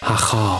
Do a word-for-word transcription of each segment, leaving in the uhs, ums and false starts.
هخا.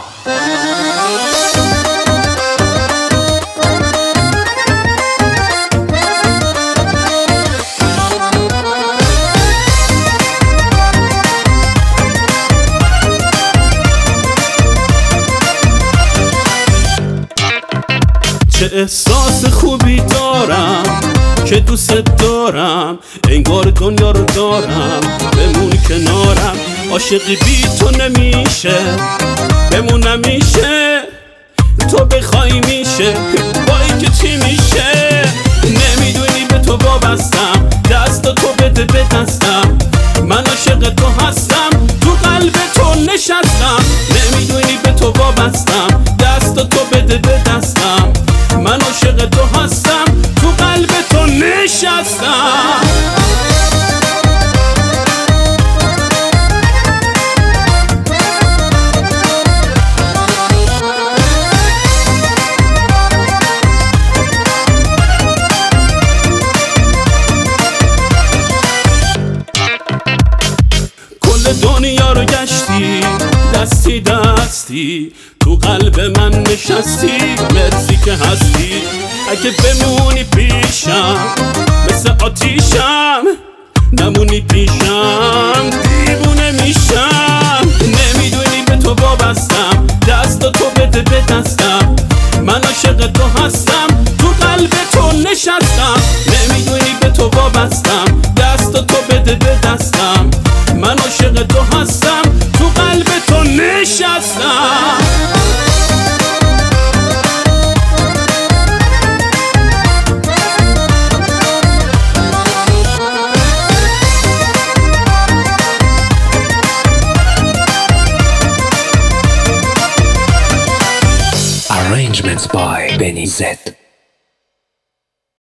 چه احساس خوبی دارم که دوست دارم، انگار دنیا رو دارم، بمون کنارم. عاشقی بی تو نمیشه، بمون نمیشه، تو بخوای میشه، بایی که چی میشه. نمیدونی به تو وابستم، دست تو بده به دستم، من عاشق تو هستم، تو قلب تو نشستم. نمیدونی به تو وابستم، دست تو بده به دستم، من عاشق تو هستم، تو قلب تو نشستم. کل دنیا رو گشتی، دستی دستی، تو قلب من نشستی، مرسی که هستی. اگه بمونی پیشم مثل آتیشم، نمونی پیشم دیوونه میشم. نمیدونی به تو وابستم، دست تو بده به دستم، من عاشق تو هستم، تو قلب تو نشستم. نمیدونی به تو وابستم، دست تو بده به دستم، من عاشق تو هستم، تو قلب تو نشستم. Arrangements by Benny Z.